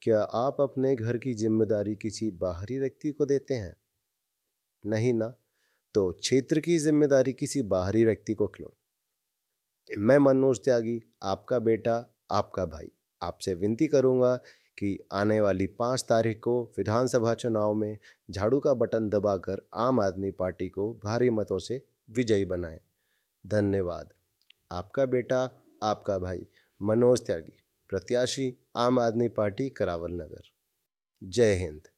क्या आप अपने घर की जिम्मेदारी किसी बाहरी व्यक्ति को देते हैं? नहीं ना? तो क्षेत्र की जिम्मेदारी किसी बाहरी व्यक्ति को क्यों? मैं मनोज त्यागी, आपका बेटा, आपका भाई, आपसे विनती करूंगा कि आने वाली 5 तारीख को विधानसभा चुनाव में झाड़ू का बटन दबाकर आम आदमी पार्टी को भारी मतों से विजयी बनाएं। धन्यवाद। आपका बेटा, आपका भाई, मनोज त्यागी, प्रत्याशी, आम आदमी पार्टी, करावल नगर। जय हिंद।